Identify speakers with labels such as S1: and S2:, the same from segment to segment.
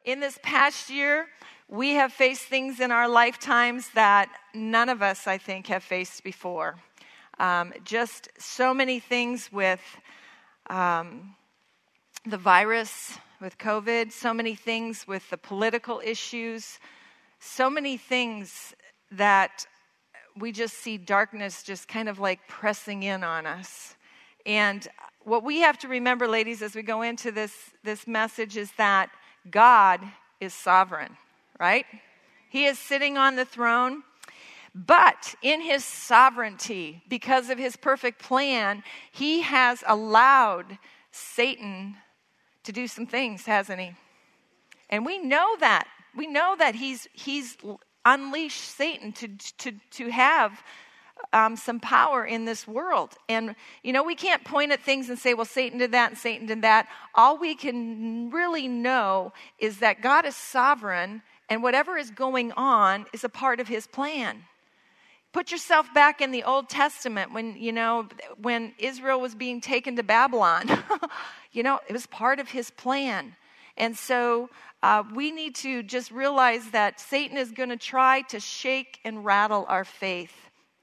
S1: In this past year, we have faced things in our lifetimes that none of us, I think, have faced before. Just so many things with the virus, with COVID, so many things with the political issues, so many things that we just see darkness just kind of like pressing in on us. And what we have to remember, ladies, as we go into this message is that God is sovereign, right? He is sitting on the throne, but in his sovereignty, because of his perfect plan, he has allowed Satan to do some things, hasn't he? And we know that. We know that he's unleashed Satan to have some power in this world. And, we can't point at things and say, well, Satan did that and Satan did that. All we can really know is that God is sovereign, and whatever is going on is a part of his plan. Put yourself back in the Old Testament when Israel was being taken to Babylon. It was part of his plan. And so we need to just realize that Satan is going to try to shake and rattle our faith.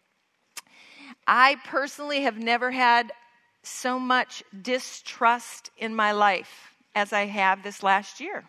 S1: I personally have never had so much distrust in my life as I have this last year.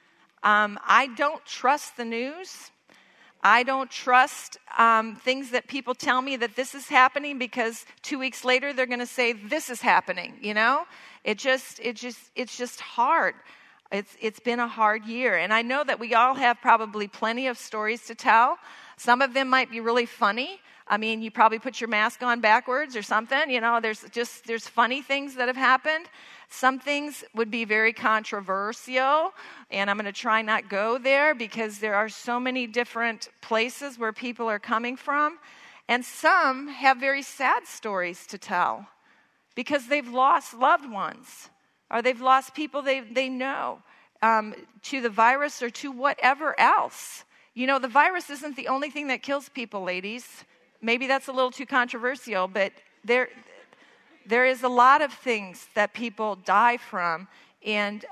S1: I don't trust the news. I don't trust things that people tell me that this is happening because 2 weeks later they're going to say this is happening. It's just hard. It's been a hard year, and I know that we all have probably plenty of stories to tell. Some of them might be really funny. I mean, you probably put your mask on backwards or something. There's funny things that have happened. Some things would be very controversial, and I'm going to try not go there because there are so many different places where people are coming from. And some have very sad stories to tell because they've lost loved ones or they've lost people they know to the virus or to whatever else. The virus isn't the only thing that kills people, ladies. Maybe that's a little too controversial, but there is a lot of things that people die from. And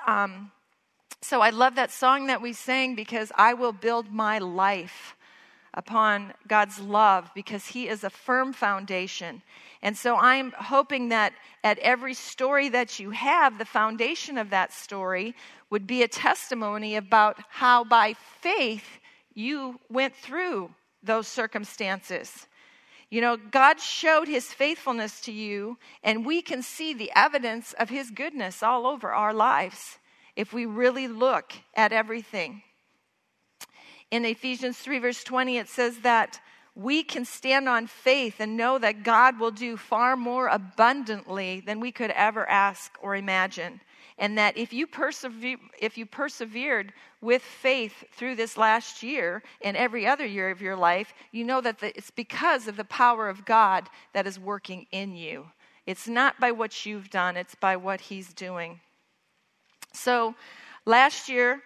S1: so I love that song that we sang because I will build my life upon God's love because he is a firm foundation. And so I'm hoping that at every story that you have, the foundation of that story would be a testimony about how by faith you went through those circumstances. God showed his faithfulness to you, and we can see the evidence of his goodness all over our lives if we really look at everything. In Ephesians 3 verse 20, it says that we can stand on faith and know that God will do far more abundantly than we could ever ask or imagine. And that if you persevered with faith through this last year and every other year of your life, you know that it's because of the power of God that is working in you. It's not by what you've done, it's by what he's doing. So last year,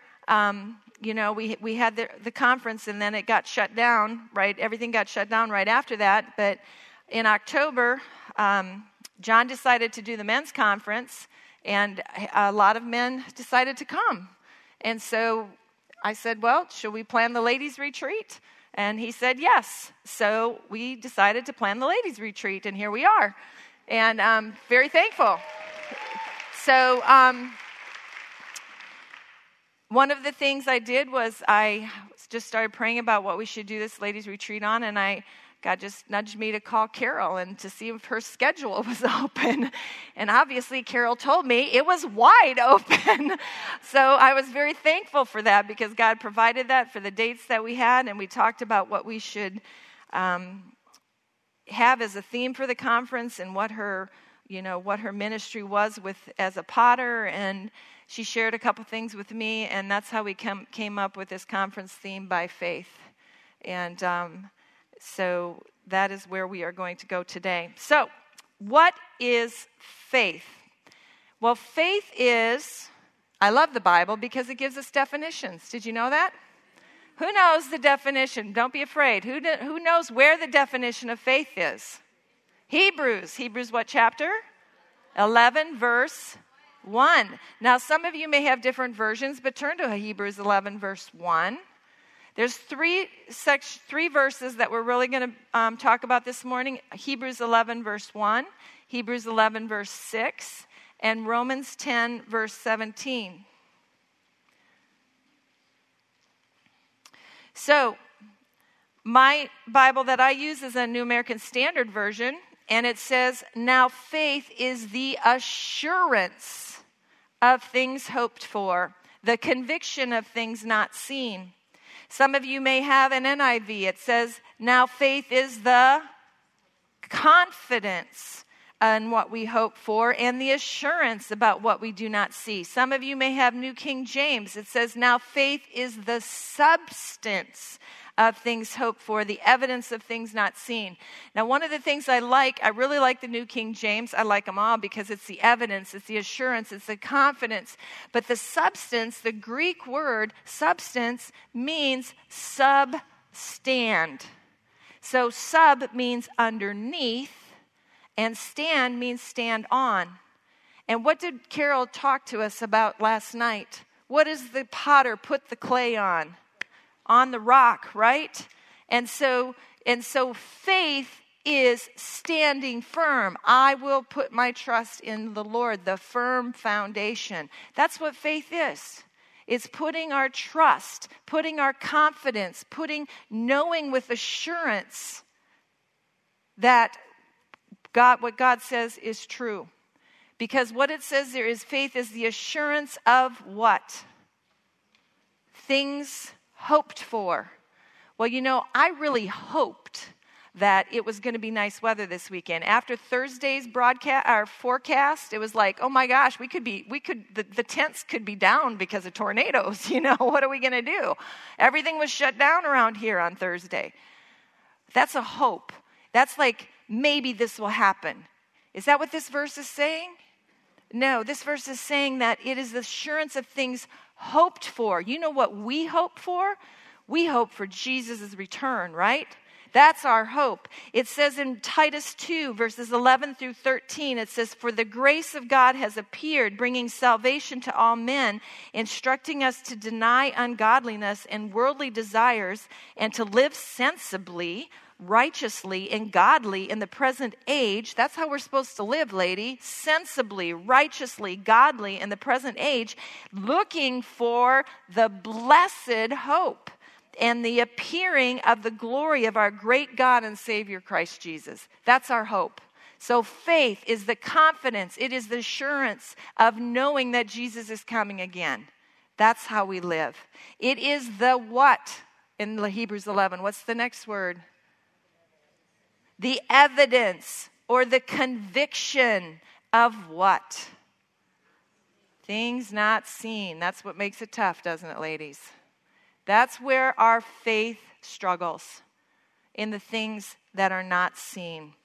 S1: we had the conference and then it got shut down, right? Everything got shut down right after that. But in October, John decided to do the men's conference. And a lot of men decided to come. And so I said, well, should we plan the ladies' retreat? And he said, yes. So we decided to plan the ladies' retreat, and here we are. And I'm very thankful. So one of the things I did was I just started praying about what we should do this ladies' retreat on, and God just nudged me to call Carol and to see if her schedule was open. And obviously, Carol told me it was wide open. So I was very thankful for that because God provided that for the dates that we had. And we talked about what we should have as a theme for the conference and what her ministry was as a potter. And she shared a couple things with me. And that's how we came up with this conference theme, By Faith. And so that is where we are going to go today. So what is faith? Well, faith is, I love the Bible because it gives us definitions. Did you know that? Who knows the definition? Don't be afraid. Who knows where the definition of faith is? Hebrews what chapter? 11, verse 1. Now, some of you may have different versions, but turn to Hebrews 11, verse 1. There's three verses that we're really going to talk about this morning. Hebrews 11, verse 1, Hebrews 11, verse 6, and Romans 10, verse 17. So, my Bible that I use is a New American Standard Version, and it says, now faith is the assurance of things hoped for, the conviction of things not seen. Some of you may have an NIV. It says, now faith is the confidence in what we hope for and the assurance about what we do not see. Some of you may have New King James. It says, now faith is the substance of things hoped for, the evidence of things not seen. Now, one of the things I really like the New King James. I like them all because it's the evidence, it's the assurance, it's the confidence. But the substance, the Greek word substance, means substand. So sub means underneath, and stand means stand on. And what did Carol talk to us about last night? What does the potter put the clay on? On the rock, right? And so faith is standing firm. I will put my trust in the Lord, the firm foundation. That's what faith is. It's putting our trust, putting our confidence, knowing with assurance that what God says is true. Because what it says there is faith is the assurance of what? Things hoped for. Well, I really hoped that it was going to be nice weather this weekend. After Thursday's forecast, it was like, oh my gosh, the tents could be down because of tornadoes. What are we going to do? Everything was shut down around here on Thursday. That's a hope. That's like, maybe this will happen. Is that what this verse is saying? No, this verse is saying that it is the assurance of things hoped for. You know what we hope for? We hope for Jesus' return, right? That's our hope. It says in Titus 2, verses 11 through 13, it says, for the grace of God has appeared, bringing salvation to all men, instructing us to deny ungodliness and worldly desires, and to live sensibly, righteously, and godly in the present age. That's how we're supposed to live, lady. Sensibly, righteously, godly in the present age, looking for the blessed hope and the appearing of the glory of our great God and Savior Christ Jesus. That's our hope. So faith is the confidence. It is the assurance of knowing that Jesus is coming again. That's how we live. It is the what in Hebrews 11? What's the next word? The evidence or the conviction of what? Things not seen. That's what makes it tough, doesn't it, ladies? That's where our faith struggles, in the things that are not seen.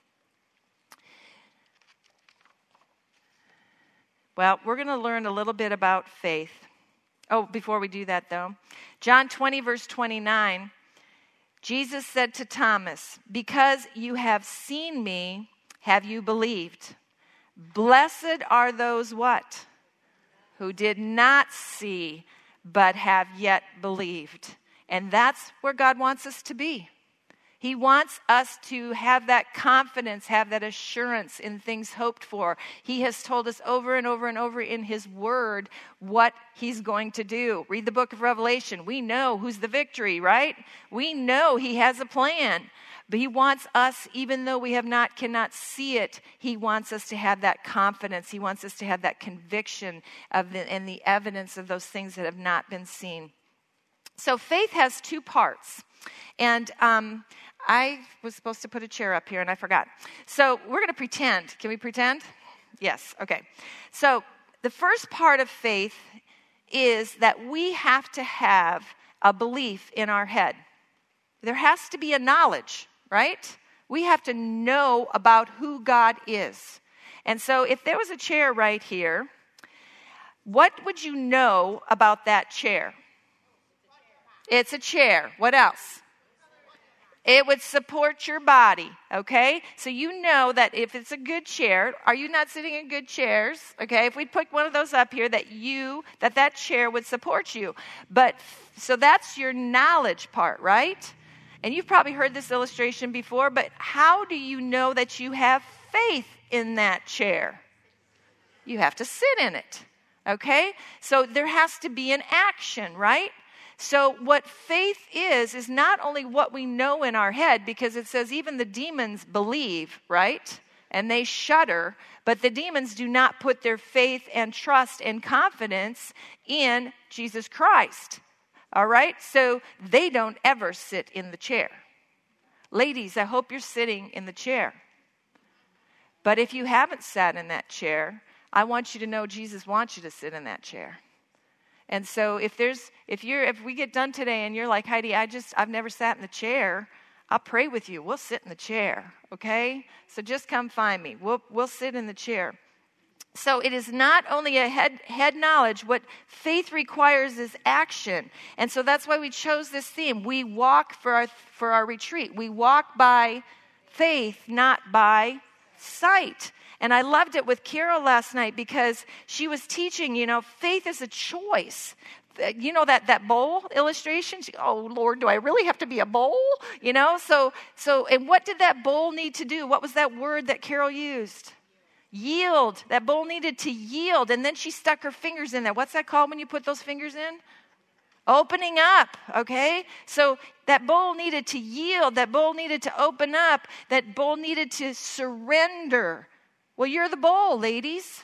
S1: Well, we're going to learn a little bit about faith. Oh, before we do that, though, John 20, verse 29, Jesus said to Thomas, because you have seen me, have you believed? Blessed are those what? Who did not see, but have yet believed. And that's where God wants us to be. He wants us to have that confidence, have that assurance in things hoped for. He has told us over and over and over in His Word what He's going to do. Read the book of Revelation. We know who's the victory, right? We know He has a plan. But He wants us, even though we cannot see it, He wants us to have that confidence. He wants us to have that conviction and the evidence of those things that have not been seen. So faith has two parts. And I was supposed to put a chair up here and I forgot. So we're going to pretend. Can we pretend? Yes. Okay. So the first part of faith is that we have to have a belief in our head. There has to be a knowledge, right? We have to know about who God is. And so if there was a chair right here, what would you know about that chair? It's a chair. What else? It would support your body, okay? So you know that if it's a good chair, are you not sitting in good chairs? Okay, if we put one of those up here, that chair would support you. But, so that's your knowledge part, right? And you've probably heard this illustration before, but how do you know that you have faith in that chair? You have to sit in it, okay? So there has to be an action, right? So what faith is not only what we know in our head, because it says even the demons believe, right? And they shudder, but the demons do not put their faith and trust and confidence in Jesus Christ, all right? So they don't ever sit in the chair. Ladies, I hope you're sitting in the chair. But if you haven't sat in that chair, I want you to know Jesus wants you to sit in that chair. And so if we get done today and you're like, Heidi, I've never sat in the chair, I'll pray with you. We'll sit in the chair, okay? So just come find me. We'll sit in the chair. So it is not only a head knowledge. What faith requires is action. And so that's why we chose this theme. We walk for our retreat. We walk by faith, not by sight. And I loved it with Carol last night because she was teaching, faith is a choice. You know that bowl illustration? Oh, Lord, do I really have to be a bowl? So, and what did that bowl need to do? What was that word that Carol used? Yield. That bowl needed to yield. And then she stuck her fingers in there. What's that called when you put those fingers in? Opening up, okay? So that bowl needed to yield. That bowl needed to open up. That bowl needed to surrender. Well, you're the bowl, ladies.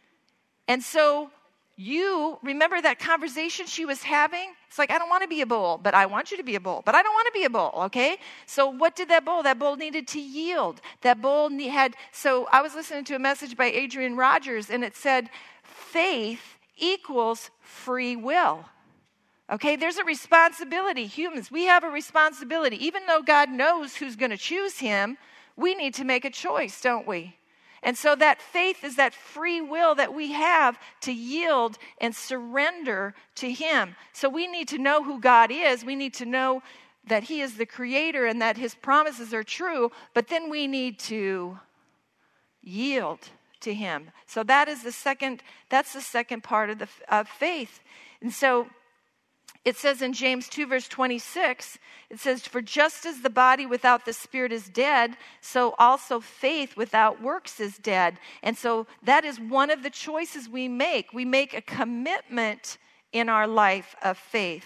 S1: And so you remember that conversation she was having? It's like, I don't want to be a bowl, but I want you to be a bowl. But I don't want to be a bowl, okay? So what did that bowl? That bowl needed to yield. That bowl so I was listening to a message by Adrian Rogers, and it said, faith equals free will. Okay, there's a responsibility. Humans, we have a responsibility. Even though God knows who's going to choose him, we need to make a choice, don't we? And so that faith is that free will that we have to yield and surrender to him. So we need to know who God is. We need to know that he is the creator and that his promises are true. But then we need to yield to him. So that's the second part of faith. And so it says in James 2, verse 26, it says, for just as the body without the spirit is dead, so also faith without works is dead. And so that is one of the choices we make. We make a commitment in our life of faith.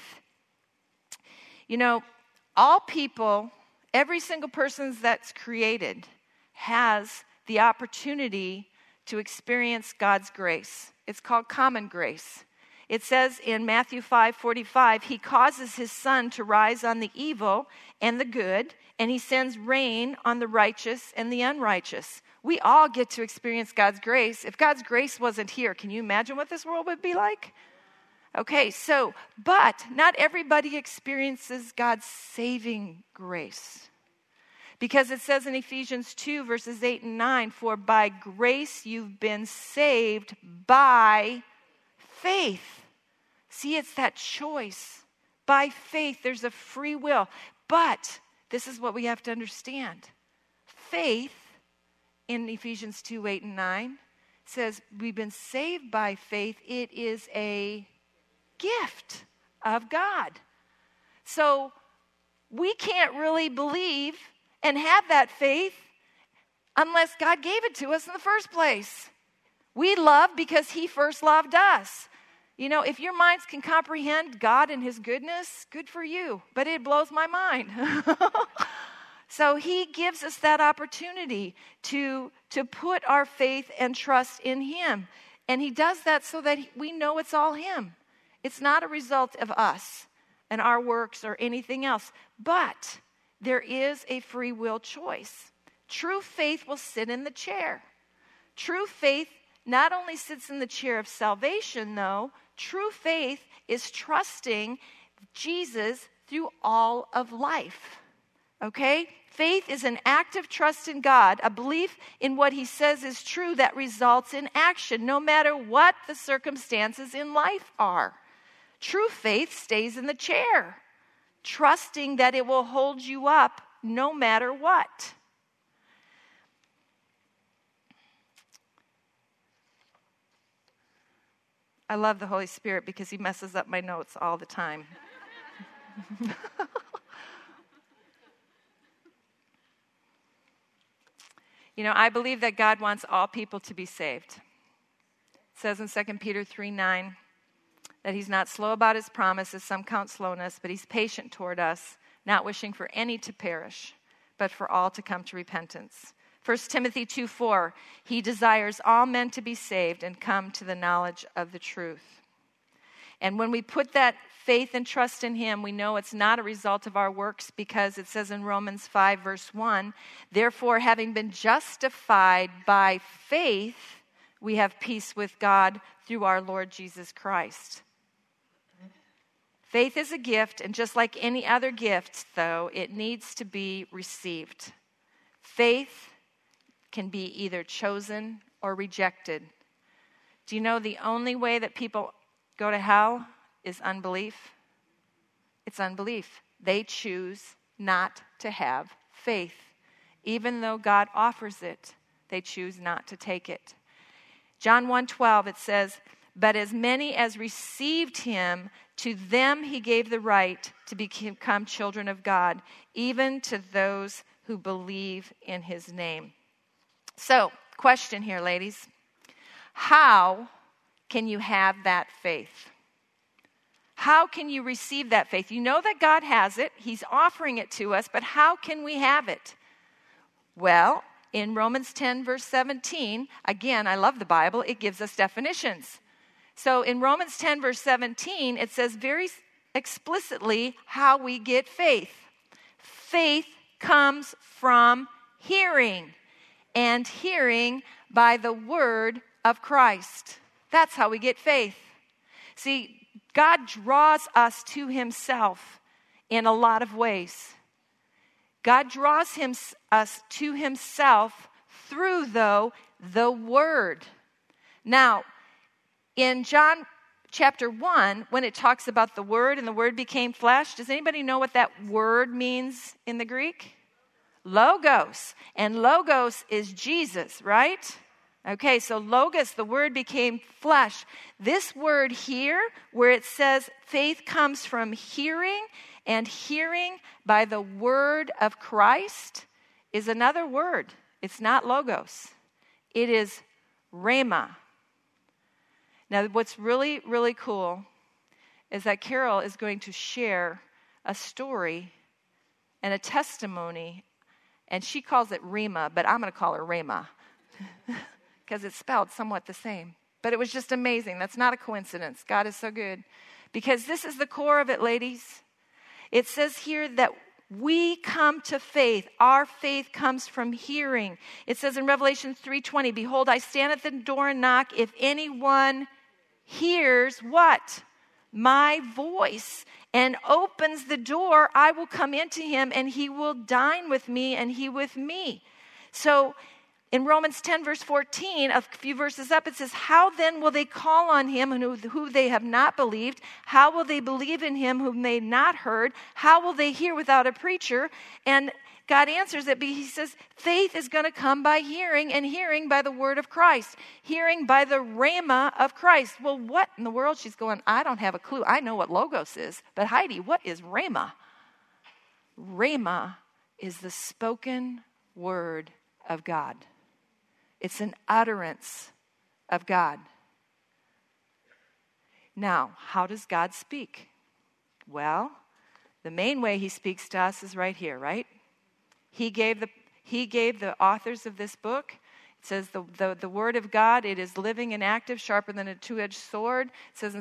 S1: All people, every single person that's created has the opportunity to experience God's grace. It's called common grace. It says in Matthew 5:45, he causes his sun to rise on the evil and the good, and he sends rain on the righteous and the unrighteous. We all get to experience God's grace. If God's grace wasn't here, can you imagine what this world would be like? Okay, but not everybody experiences God's saving grace. Because it says in Ephesians 2, verses 8 and 9, for by grace you've been saved by faith. See, it's that choice. By faith, there's a free will. But this is what we have to understand. Faith, in Ephesians 2, 8 and 9, says we've been saved by faith. It is a gift of God. So we can't really believe and have that faith unless God gave it to us in the first place. We love because he first loved us. If your minds can comprehend God and his goodness, good for you. But it blows my mind. So he gives us that opportunity to put our faith and trust in him. And he does that so that we know it's all him. It's not a result of us and our works or anything else. But there is a free will choice. True faith will sit in the chair. True faith not only sits in the chair of salvation, though. True faith is trusting Jesus through all of life. Okay? Faith is an active trust in God, a belief in what he says is true that results in action, no matter what the circumstances in life are. True faith stays in the chair, trusting that it will hold you up no matter what. I love the Holy Spirit because he messes up my notes all the time. You know, I believe that God wants all people to be saved. It says in 2 Peter 3:9 that he's not slow about his promises, some count slowness, but he's patient toward us, not wishing for any to perish, but for all to come to repentance. 1 Timothy 2:4, he desires all men to be saved and come to the knowledge of the truth. And when we put that faith and trust in him, we know it's not a result of our works, because it says in Romans 5, verse 1, therefore, having been justified by faith, we have peace with God through our Lord Jesus Christ. Faith is a gift, and just like any other gift, though, it needs to be received. Faith can be either chosen or rejected. Do you know the only way that people go to hell is unbelief? It's unbelief. They choose not to have faith. Even though God offers it, they choose not to take it. John 1:12, it says, but as many as received him, to them he gave the right to become children of God, even to those who believe in his name. So, question here, ladies. How can you have that faith? How can you receive that faith? You know that God has it. He's offering it to us, but how can we have it? Well, in Romans 10, verse 17, again, I love the Bible. It gives us definitions. So in Romans 10, verse 17, it says very explicitly how we get faith. Faith comes from hearing, and hearing by the word of Christ. That's how we get faith. See, God draws us to himself in a lot of ways. God draws us to himself through, though, the word. Now, in John chapter 1, when it talks about the word and the word became flesh, does anybody know what that word means in the Greek? Logos. And logos is Jesus, right? Okay, so logos, the word became flesh. This word here, where it says faith comes from hearing, and hearing by the word of Christ, is another word. It's not logos. It is rhema. Now, what's really, really cool is that Carol is going to share a story and a testimony, and she calls it rhema, but I'm going to call her rhema. Because it's spelled somewhat the same. But it was just amazing. That's not a coincidence. God is so good. Because this is the core of it, ladies. It says here that we come to faith. Our faith comes from hearing. It says in Revelation 3:20, behold, I stand at the door and knock. If anyone hears what? My voice, and opens the door, I will come into him, and he will dine with me, and he with me. So, in Romans 10, verse 14, a few verses up, it says, how then will they call on him who they have not believed? How will they believe in him whom they have not heard? How will they hear without a preacher? And God answers it, but he says, faith is going to come by hearing, and hearing by the word of Christ. Hearing by the rhema of Christ. Well, what in the world? She's going, I don't have a clue. I know what logos is. But Heidi, what is rhema? Rhema is the spoken word of God. It's an utterance of God. Now, how does God speak? Well, the main way he speaks to us is right here, right? He gave the authors of this book. It says the word of God, it is living and active, sharper than a two-edged sword. It says in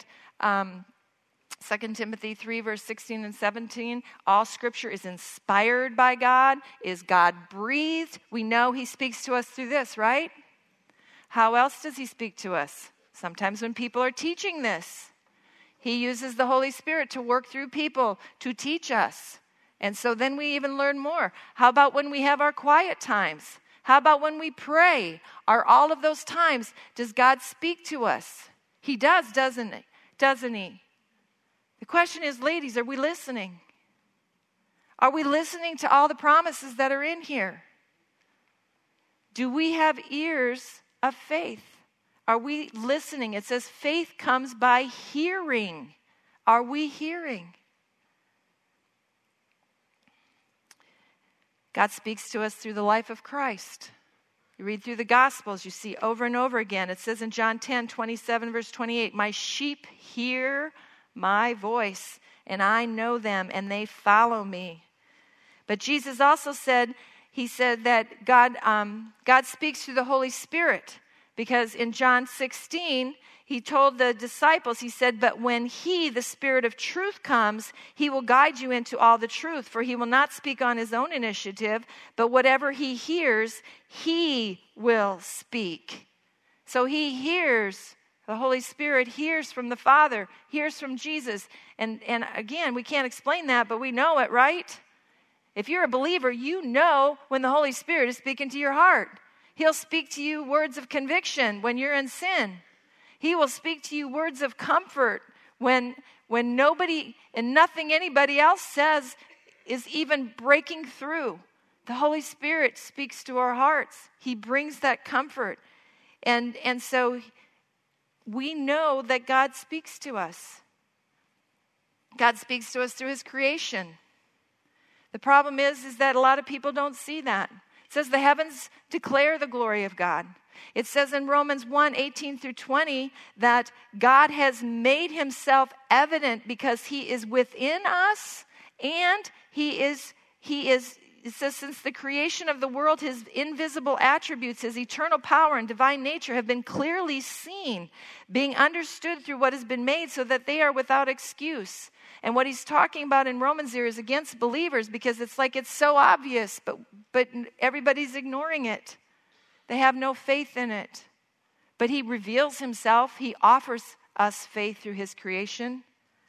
S1: 2 Timothy 3, verse 16 and 17, all scripture is inspired by God, is God breathed. We know he speaks to us through this, right? How else does he speak to us? Sometimes when people are teaching this, he uses the Holy Spirit to work through people to teach us. And so then we even learn more. How about when we have our quiet times? How about when we pray? Are all of those times, does God speak to us? He does, doesn't he? The question is, ladies, are we listening? Are we listening to all the promises that are in here? Do we have ears of faith? Are we listening? It says faith comes by hearing. Are we hearing? God speaks to us through the life of Christ. You read through the Gospels, you see over and over again. It says in John 10:27, verse 28, my sheep hear my voice, and I know them, and they follow me. But Jesus also said, he said that God speaks through the Holy Spirit, because in John 16, he told the disciples, he said, but when he, the Spirit of truth, comes, he will guide you into all the truth, for he will not speak on his own initiative, but whatever he hears, he will speak. So he hears, the Holy Spirit hears from the Father, hears from Jesus. And again, we can't explain that, but we know it, right? If you're a believer, you know when the Holy Spirit is speaking to your heart. He'll speak to you words of conviction when you're in sin. He will speak to you words of comfort when nobody and nothing anybody else says is even breaking through. The Holy Spirit speaks to our hearts. He brings that comfort. And so we know that God speaks to us. God speaks to us through his creation. The problem is that a lot of people don't see that. It says the heavens declare the glory of God. It says in Romans 1:18 through 20 that God has made himself evident because he is within us, and he is, it says, since the creation of the world, his invisible attributes, his eternal power and divine nature have been clearly seen, being understood through what has been made, so that they are without excuse. And what he's talking about in Romans here is against believers, because it's like it's so obvious, but everybody's ignoring it. They have no faith in it. But he reveals himself. He offers us faith through his creation.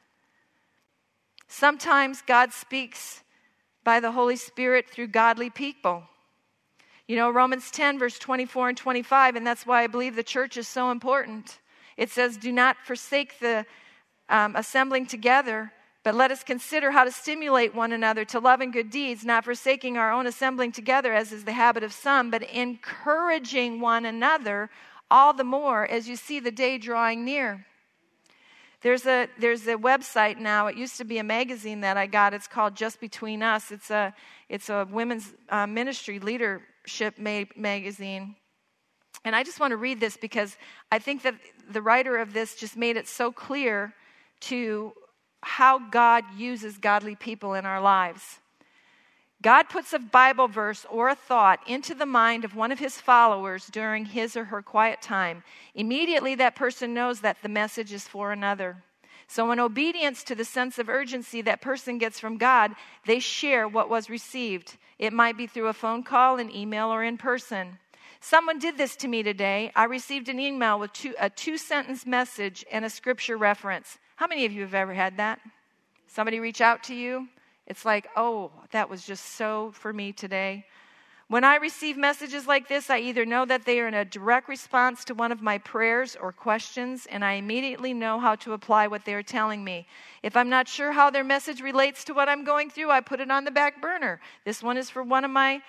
S1: Sometimes God speaks by the Holy Spirit through godly people. You know, Romans 10, verse 24 and 25, and that's why I believe the church is so important. It says, do not forsake the assembling together, but let us consider how to stimulate one another to love and good deeds, not forsaking our own assembling together, as is the habit of some, but encouraging one another all the more as you see the day drawing near. There's a website now. It used to be a magazine that I got. It's called Just Between Us. It's a women's ministry leadership magazine. And I just want to read this because I think that the writer of this just made it so clear to how God uses godly people in our lives. God puts a Bible verse or a thought into the mind of one of his followers during his or her quiet time. Immediately, that person knows that the message is for another. So in obedience to the sense of urgency that person gets from God, they share what was received. It might be through a phone call, an email, or in person. Someone did this to me today. I received an email with a two-sentence message and a scripture reference. How many of you have ever had that? Somebody reach out to you? It's like, oh, that was just so for me today. When I receive messages like this, I either know that they are in a direct response to one of my prayers or questions, and I immediately know how to apply what they are telling me. If I'm not sure how their message relates to what I'm going through, I put it on the back burner. This one is from one of my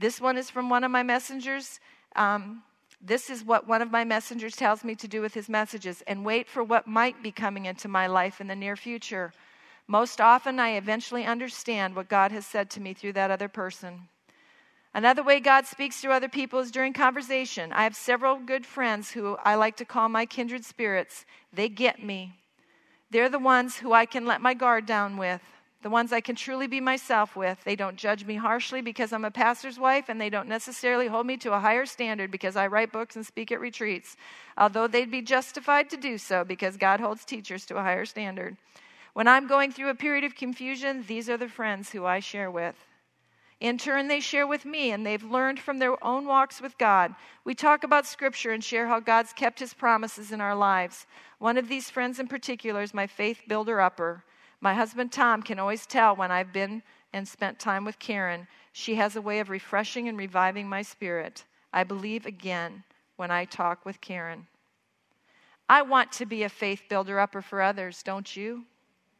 S1: messengers. This is what one of my messengers tells me to do with his messages, and wait for what might be coming into my life in the near future. Most often, I eventually understand what God has said to me through that other person. Another way God speaks through other people is during conversation. I have several good friends who I like to call my kindred spirits. They get me. They're the ones who I can let my guard down with, the ones I can truly be myself with. They don't judge me harshly because I'm a pastor's wife, and they don't necessarily hold me to a higher standard because I write books and speak at retreats, although they'd be justified to do so because God holds teachers to a higher standard. When I'm going through a period of confusion, these are the friends who I share with. In turn, they share with me, and they've learned from their own walks with God. We talk about Scripture and share how God's kept his promises in our lives. One of these friends in particular is my faith builder-upper. My husband, Tom, can always tell when I've been and spent time with Karen. She has a way of refreshing and reviving my spirit. I believe again when I talk with Karen. I want to be a faith builder-upper for others, don't you?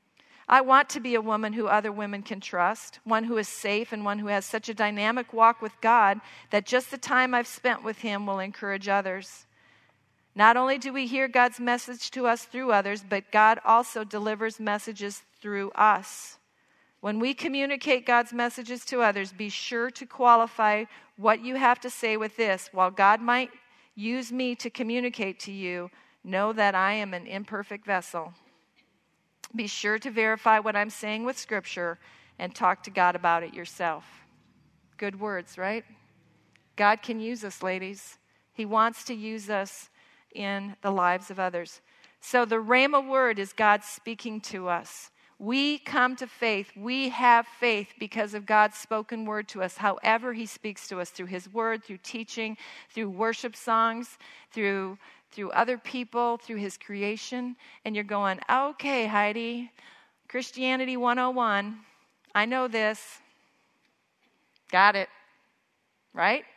S1: I want to be a woman who other women can trust, one who is safe and one who has such a dynamic walk with God that just the time I've spent with Him will encourage others. Not only do we hear God's message to us through others, but God also delivers messages through us. When we communicate God's messages to others, be sure to qualify what you have to say with this. While God might use me to communicate to you, know that I am an imperfect vessel. Be sure to verify what I'm saying with Scripture and talk to God about it yourself. Good words, right? God can use us, ladies. He wants to use us in the lives of others. So the Rhema word is God speaking to us. We come to faith. We have faith because of God's spoken word to us. However He speaks to us, through His word, through teaching, through worship songs, through other people, through His creation. And you're going, okay, Heidi, Christianity 101. I know this. Got it. Right?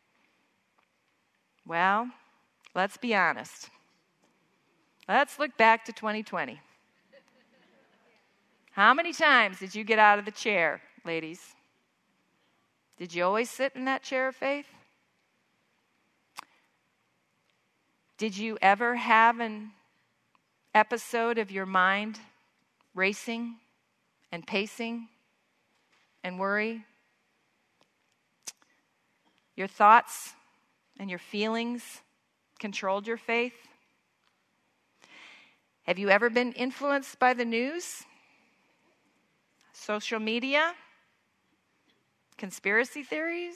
S1: Well, let's be honest. Let's look back to 2020. How many times did you get out of the chair, ladies? Did you always sit in that chair of faith? Did you ever have an episode of your mind racing and pacing and worry? Your thoughts and your feelings controlled your faith? Have you ever been influenced by the news, social media, conspiracy theories?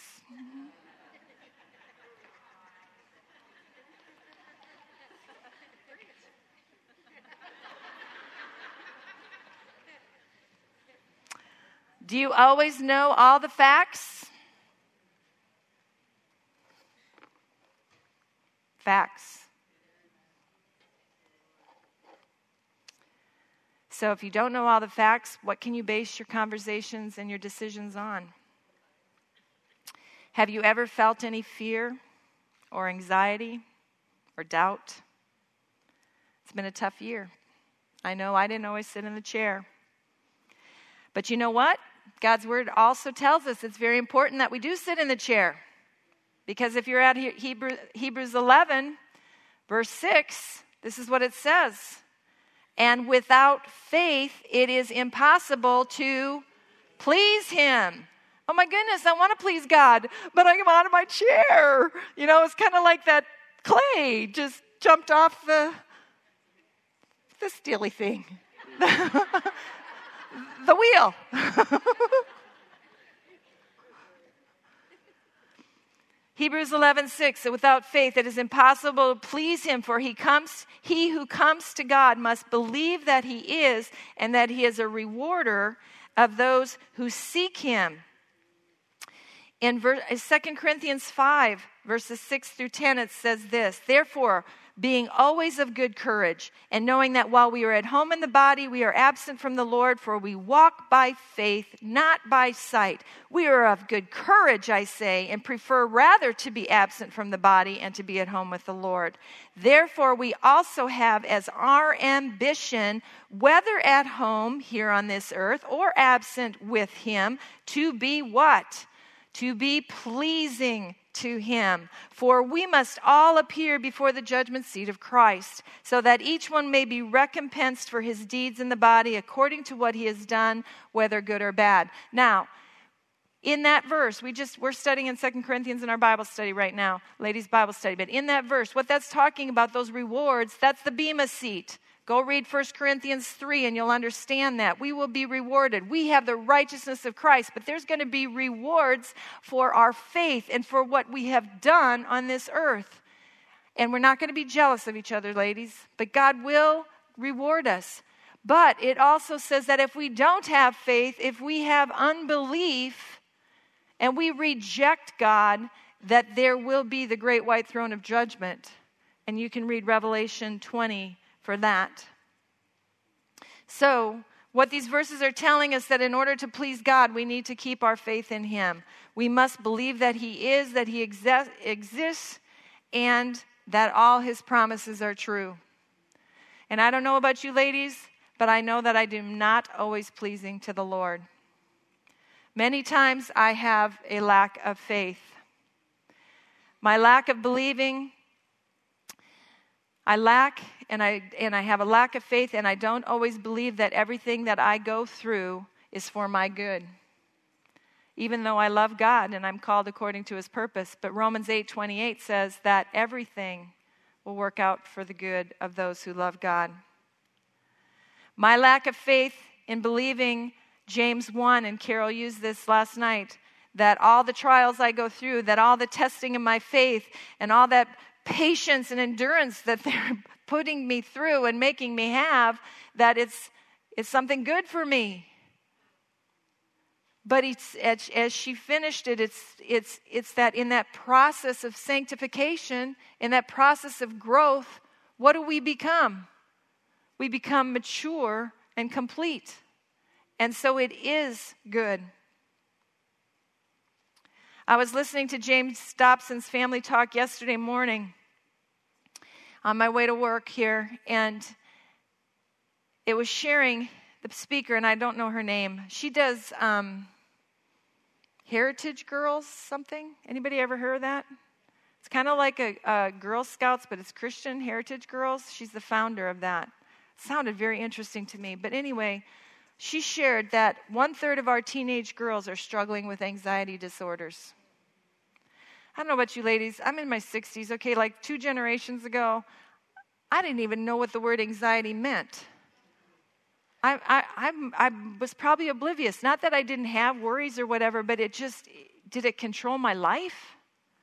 S1: Do you always know all the facts? Facts. So if you don't know all the facts, what can you base your conversations and your decisions on? Have you ever felt any fear or anxiety or doubt? It's been a tough year. I know I didn't always sit in the chair. But you know what? God's word also tells us it's very important that we do sit in the chair. Because if you're at Hebrews 11, verse 6, this is what it says. And without faith, it is impossible to please Him. Oh my goodness, I want to please God, but I'm out of my chair. You know, it's kind of like that clay just jumped off the steely thing. The wheel. Hebrews 11:6, so without faith it is impossible to please Him, for he who comes to God must believe that He is, and that He is a rewarder of those who seek Him. In 2 Corinthians 5, verses 6 through 10, it says this, therefore, being always of good courage, and knowing that while we are at home in the body, we are absent from the Lord, for we walk by faith, not by sight. We are of good courage, I say, and prefer rather to be absent from the body and to be at home with the Lord. Therefore, we also have as our ambition, whether at home here on this earth or absent with Him, to be what? To be pleasing to Him. For we must all appear before the judgment seat of Christ, so that each one may be recompensed for his deeds in the body according to what he has done, whether good or bad. Now, in that verse, we're studying in 2 Corinthians in our Bible study right now, ladies' Bible study, but in that verse, what that's talking about, those rewards, that's the bema seat. Go read 1 Corinthians 3 and you'll understand that. We will be rewarded. We have the righteousness of Christ, but there's going to be rewards for our faith and for what we have done on this earth. And we're not going to be jealous of each other, ladies, but God will reward us. But it also says that if we don't have faith, if we have unbelief, and we reject God, that there will be the great white throne of judgment. And you can read Revelation 20 for that. So, what these verses are telling us that in order to please God, we need to keep our faith in Him. We must believe that He is, that He exists, and that all His promises are true. And I don't know about you ladies, but I know that I do not always pleasing to the Lord. Many times I have a lack of faith. My lack of believing, I lack, and I have a lack of faith, and I don't always believe that everything that I go through is for my good. Even though I love God and I'm called according to his purpose. But Romans 8:28 says that everything will work out for the good of those who love God. My lack of faith in believing James 1, and Carol used this last night, that all the trials I go through, that all the testing of my faith, and all that patience and endurance that they're putting me through and making me have, that it's something good for me. But as she finished it, it's that in that process of sanctification, in that process of growth, what do we become? We become mature and complete. And so it is good. I was listening to James Dobson's Family Talk yesterday morning on my way to work here, and it was sharing the speaker, and I don't know her name. She does Heritage Girls something. Anybody ever heard of that? It's kind of like a Girl Scouts, but it's Christian Heritage Girls. She's the founder of that. It sounded very interesting to me. But anyway, she shared that 1/3 of our teenage girls are struggling with anxiety disorders. I don't know about you ladies. I'm in my 60s. Okay, like 2 generations ago, I didn't even know what the word anxiety meant. I was probably oblivious. Not that I didn't have worries or whatever, but did it control my life?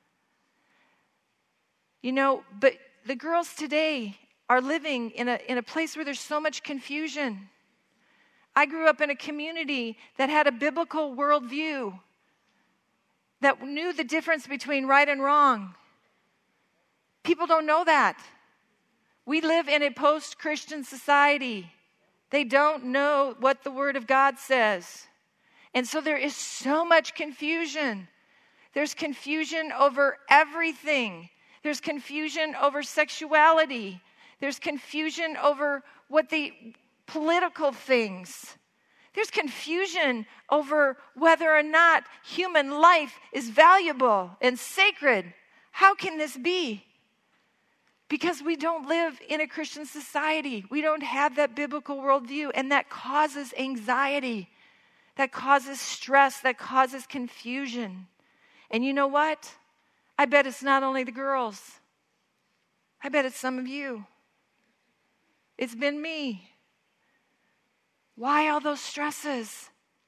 S1: But the girls today are living in a place where there's so much confusion. I grew up in a community that had a biblical worldview, that knew the difference between right and wrong. People don't know that. We live in a post-Christian society. They don't know what the Word of God says. And so there is so much confusion. There's confusion over everything. There's confusion over sexuality. There's confusion over what the political things. There's confusion over whether or not human life is valuable and sacred. How can this be? Because we don't live in a Christian society. We don't have that biblical worldview, and that causes anxiety. That causes stress. That causes confusion. And you know what? I bet it's not only the girls. I bet it's some of you. It's been me. Why all those stresses?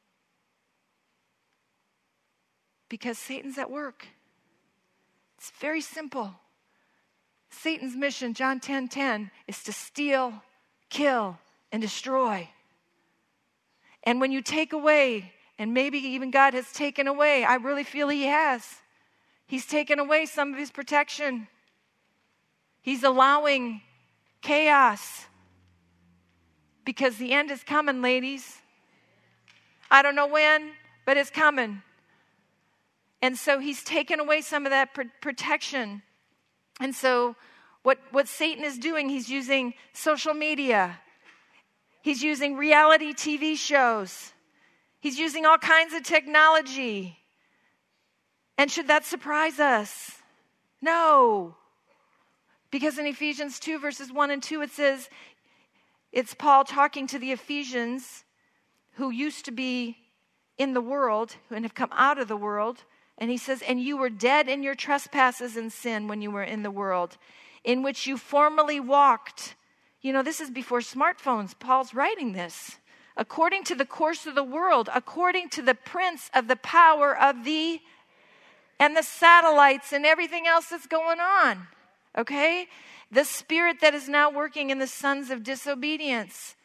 S1: Because Satan's at work. It's very simple. Satan's mission, John 10:10, is to steal, kill, and destroy. And when you take away, and maybe even God has taken away, I really feel he has. He's taken away some of his protection. He's allowing chaos. Because the end is coming, ladies. I don't know when, but it's coming. And so he's taken away some of that protection. And so what Satan is doing, he's using social media. He's using reality TV shows. He's using all kinds of technology. And should that surprise us? No. Because in Ephesians 2, verses 1 and 2, it says, it's Paul talking to the Ephesians who used to be in the world and have come out of the world. And he says, and you were dead in your trespasses and sin when you were in the world, in which you formerly walked. This is before smartphones. Paul's writing this. According to the course of the world, according to the prince of the power of and the satellites and everything else that's going on. Okay? The spirit that is now working in the sons of disobedience.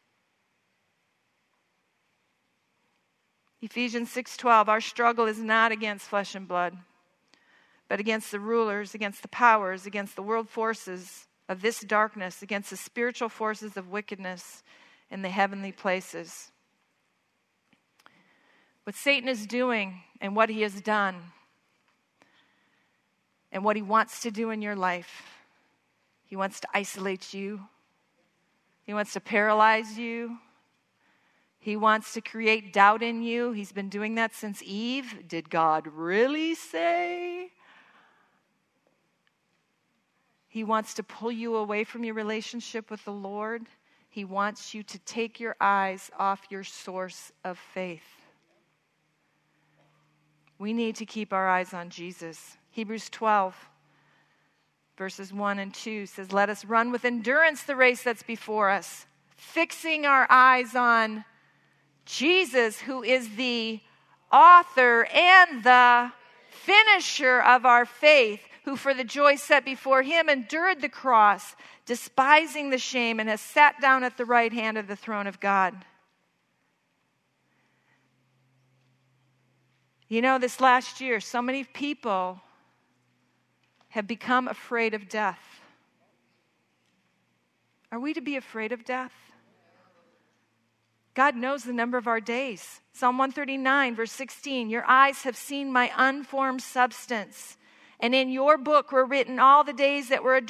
S1: Ephesians 6:12, our struggle is not against flesh and blood, but against the rulers, against the powers, against the world forces of this darkness, against the spiritual forces of wickedness in the heavenly places. What Satan is doing and what he has done and what he wants to do in your life, he wants to isolate you He wants to paralyze you. He wants to create doubt in you. He's been doing that since Eve. Did God really say? He wants to pull you away from your relationship with the Lord. He wants you to take your eyes off your source of faith. We need to keep our eyes on Jesus. Hebrews 12, verses 1 and 2 says, let us run with endurance the race that's before us, fixing our eyes on Jesus, who is the author and the finisher of our faith, who for the joy set before him endured the cross, despising the shame, and has sat down at the right hand of the throne of God. You know, this last year, so many people have become afraid of death. Are we to be afraid of death? God knows the number of our days. Psalm 139, verse 16, your eyes have seen my unformed substance. And in your book were written all the days that were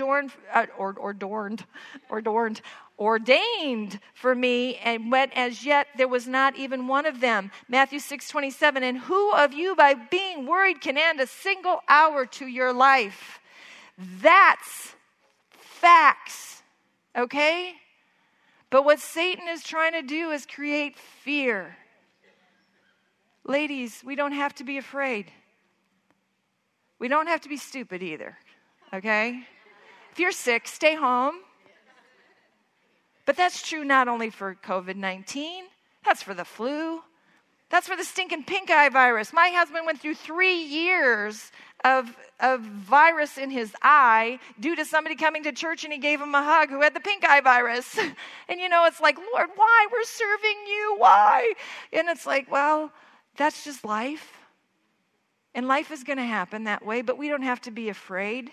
S1: ordained for me, and when as yet there was not even one of them. Matthew 6:27, and who of you by being worried can add a single hour to your life? That's facts, okay? But what Satan is trying to do is create fear. Ladies, we don't have to be afraid. We don't have to be stupid either, okay? If you're sick, stay home. But that's true not only for COVID-19, that's for the flu. That's for the stinking pink eye virus. My husband went through 3 years of virus in his eye due to somebody coming to church and he gave him a hug who had the pink eye virus. And you know, it's like, Lord, why? We're serving you. Why? And it's like, well, that's just life. And life is going to happen that way, but we don't have to be afraid.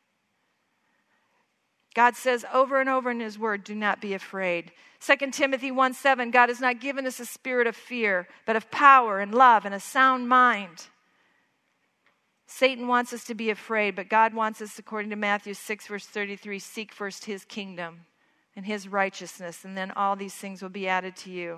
S1: God says over and over in his word, do not be afraid. 2 Timothy 1:7, God has not given us a spirit of fear, but of power and love and a sound mind. Satan wants us to be afraid, but God wants us, according to Matthew 6, verse 33, seek first his kingdom and his righteousness, and then all these things will be added to you.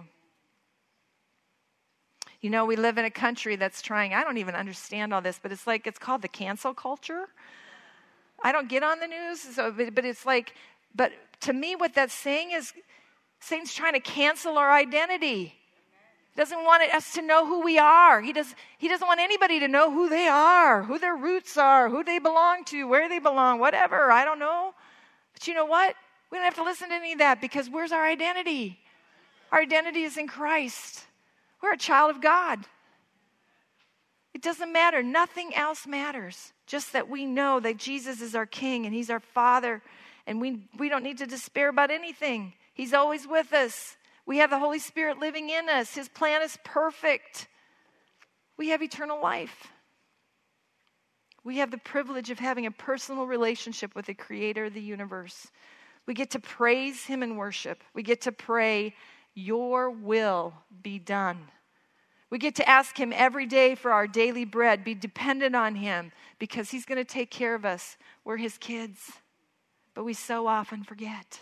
S1: You know, we live in a country that's trying, I don't even understand all this, but it's called the cancel culture. I don't get on the news, but it's like, but to me what that's saying is Satan's trying to cancel our identity. He doesn't want us to know who we are. He doesn't want anybody to know who they are, who their roots are, who they belong to, where they belong, whatever. I don't know. But you know what? We don't have to listen to any of that because where's our identity? Our identity is in Christ. We're a child of God. It doesn't matter. Nothing else matters. Just that we know that Jesus is our King and he's our Father. And we don't need to despair about anything. He's always with us. We have the Holy Spirit living in us. His plan is perfect. We have eternal life. We have the privilege of having a personal relationship with the Creator of the universe. We get to praise him in worship. We get to pray, your will be done. We get to ask him every day for our daily bread, be dependent on him because he's going to take care of us. We're his kids, but we so often forget.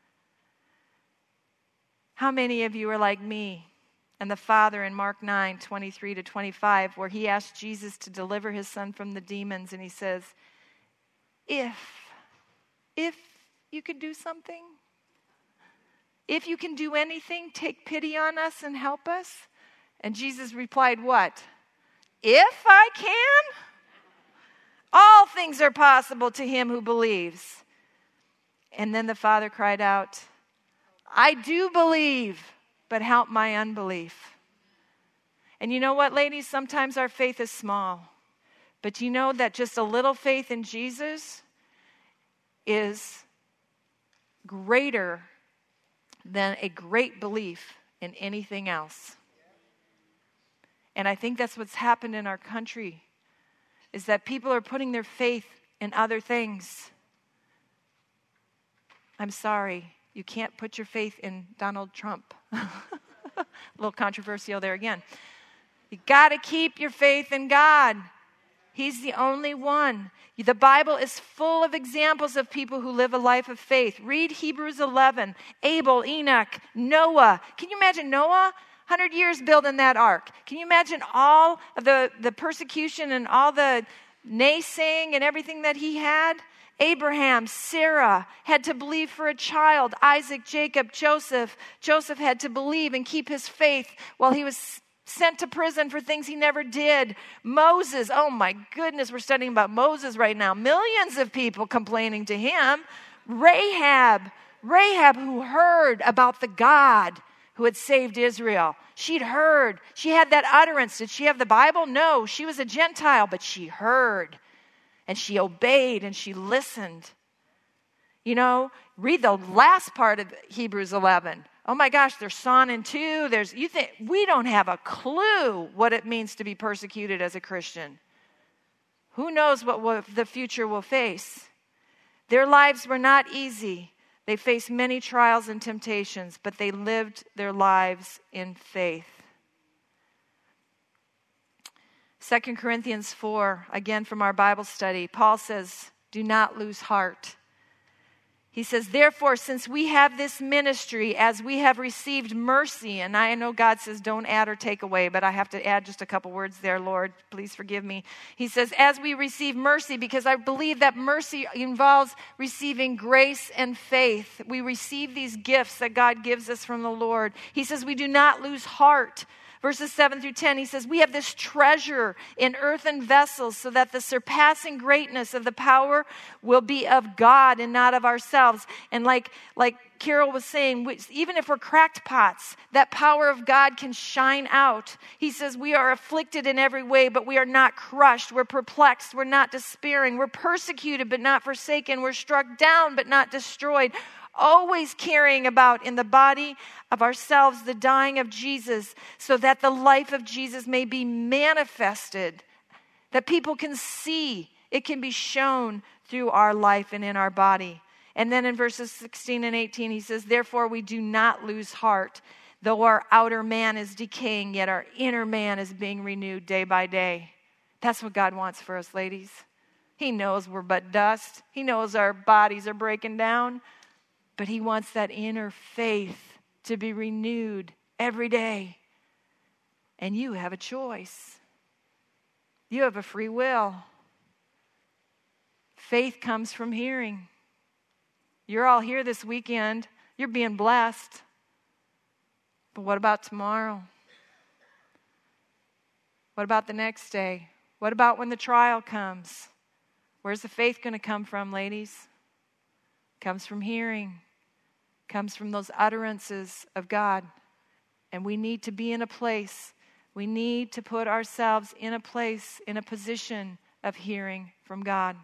S1: How many of you are like me and the Father in Mark 9, 23 to 25, where he asked Jesus to deliver his son from the demons, and he says, if you could do something, if you can do anything, take pity on us and help us. And Jesus replied, what? If I can? All things are possible to him who believes. And then the Father cried out, I do believe, but help my unbelief. And you know what, ladies? Sometimes our faith is small. But you know that just a little faith in Jesus is greater than a great belief in anything else. And I think that's what's happened in our country, is that people are putting their faith in other things. I'm sorry, you can't put your faith in Donald Trump. A little controversial there again. You got to keep your faith in God. He's the only one. The Bible is full of examples of people who live a life of faith. Read Hebrews 11, Abel, Enoch, Noah. Can you imagine Noah? 100 years building that ark. Can you imagine all of the persecution and all the naysaying and everything that he had? Abraham, Sarah had to believe for a child. Isaac, Jacob, Joseph. Joseph had to believe and keep his faith while he was sent to prison for things he never did. Moses, oh my goodness, we're studying about Moses right now. Millions of people complaining to him. Rahab who heard about the God who had saved Israel. She'd heard. She had that utterance. Did she have the Bible? No, she was a Gentile, but she heard. And she obeyed and she listened. You know, read the last part of Hebrews 11. Oh my gosh, there's sawn in two. We don't have a clue what it means to be persecuted as a Christian. Who knows what the future will face? Their lives were not easy. They faced many trials and temptations, but they lived their lives in faith. 2 Corinthians 4, again from our Bible study, Paul says, do not lose heart. He says, therefore, since we have this ministry, as we have received mercy, and I know God says don't add or take away, but I have to add just a couple words there, Lord, please forgive me. He says, as we receive mercy, because I believe that mercy involves receiving grace and faith. We receive these gifts that God gives us from the Lord. He says, we do not lose heart. Verses 7 through 10, he says, we have this treasure in earthen vessels so that the surpassing greatness of the power will be of God and not of ourselves. And like Carol was saying, even if we're cracked pots, that power of God can shine out. He says, we are afflicted in every way, but we are not crushed. We're perplexed. We're not despairing. We're persecuted, but not forsaken. We're struck down, but not destroyed. Always carrying about in the body of ourselves the dying of Jesus, so that the life of Jesus may be manifested, that people can see, it can be shown through our life and in our body. And then in verses 16 and 18, he says, therefore we do not lose heart. Though our outer man is decaying, yet our inner man is being renewed day by day. That's what God wants for us, ladies. He knows we're but dust. He knows our bodies are breaking down. But he wants that inner faith to be renewed every day. And you have a choice. You have a free will. Faith comes from hearing. You're all here this weekend. You're being blessed. But what about tomorrow? What about the next day? What about when the trial comes? Where's the faith going to come from, ladies? Comes from hearing, comes from those utterances of God. And we need to be in a place, we need to put ourselves in a place, in a position of hearing from God.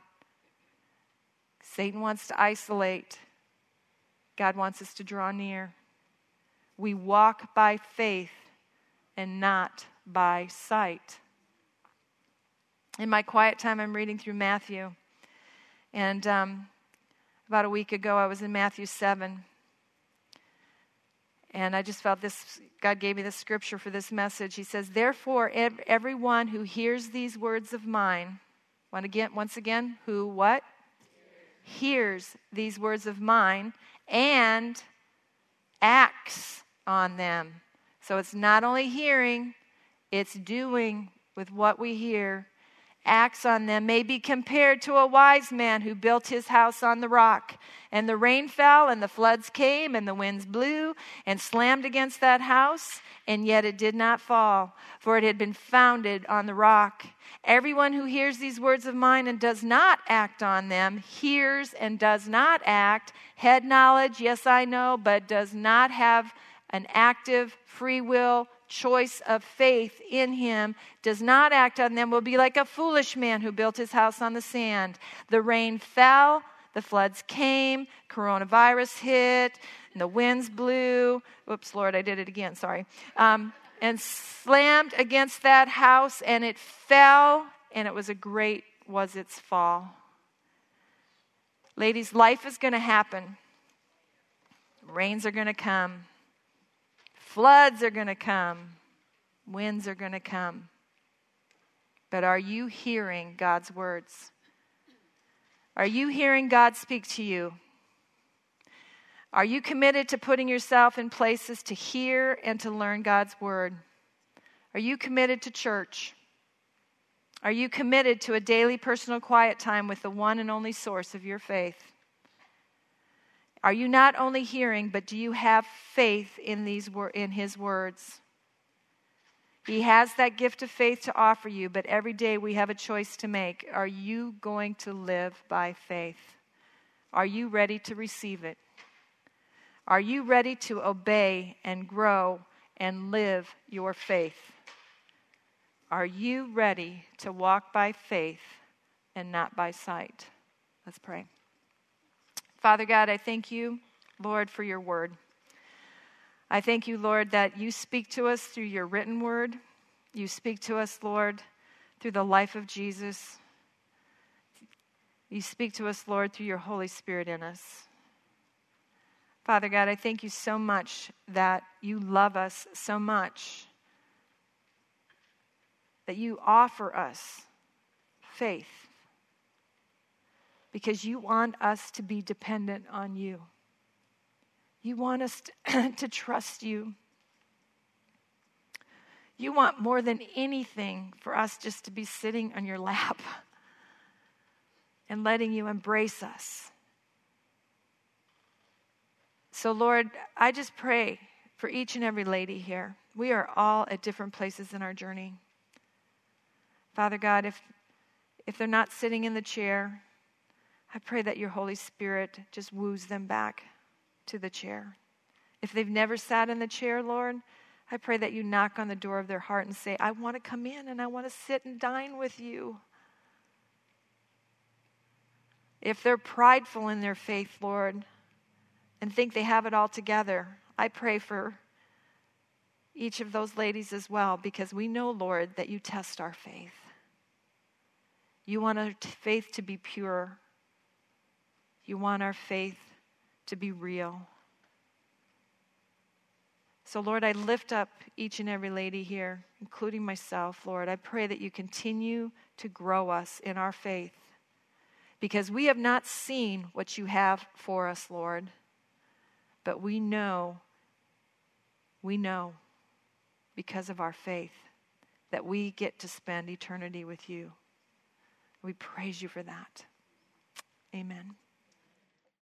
S1: Satan wants to isolate. God wants us to draw near. We walk by faith and not by sight. In my quiet time, I'm reading through Matthew. And about a week ago, I was in Matthew 7. And I just felt this, God gave me this scripture for this message. He says, therefore, everyone who hears these words of mine, once again, who what? Hears these words of mine and acts on them. So it's not only hearing, it's doing with what we hear. Acts on them may be compared to a wise man who built his house on the rock. And the rain fell, and the floods came, and the winds blew and slammed against that house, and yet it did not fall, for it had been founded on the rock. Everyone who hears these words of mine and does not act on them, hears and does not act, head knowledge, yes I know, but does not have an active free will choice of faith in him, does not act on them, will be like a foolish man who built his house on the sand. The rain fell, the floods came, coronavirus hit, and the winds blew. Oops, Lord, I did it again, sorry. And slammed against that house, and it fell, and it was its fall. Ladies, life is going to happen. Rains are going to come. Floods are going to come. Winds are going to come. But are you hearing God's words? Are you hearing God speak to you? Are you committed to putting yourself in places to hear and to learn God's word? Are you committed to church? Are you committed to a daily personal quiet time with the one and only source of your faith? Are you not only hearing, but do you have faith in his words? He has that gift of faith to offer you, but every day we have a choice to make. Are you going to live by faith? Are you ready to receive it? Are you ready to obey and grow and live your faith? Are you ready to walk by faith and not by sight? Let's pray. Father God, I thank you, Lord, for your word. I thank you, Lord, that you speak to us through your written word. You speak to us, Lord, through the life of Jesus. You speak to us, Lord, through your Holy Spirit in us. Father God, I thank you so much that you love us so much, that you offer us faith, because you want us to be dependent on you. You want us to trust you. You want more than anything for us just to be sitting on your lap and letting you embrace us. So, Lord, I just pray for each and every lady here. We are all at different places in our journey. Father God, if they're not sitting in the chair, I pray that your Holy Spirit just woos them back to the chair. If they've never sat in the chair, Lord, I pray that you knock on the door of their heart and say, I want to come in and I want to sit and dine with you. If they're prideful in their faith, Lord, and think they have it all together, I pray for each of those ladies as well, because we know, Lord, that you test our faith. You want our faith to be pure. You want our faith to be real. So, Lord, I lift up each and every lady here, including myself, Lord. I pray that you continue to grow us in our faith, because we have not seen what you have for us, Lord. But we know, because of our faith, that we get to spend eternity with you. We praise you for that. Amen.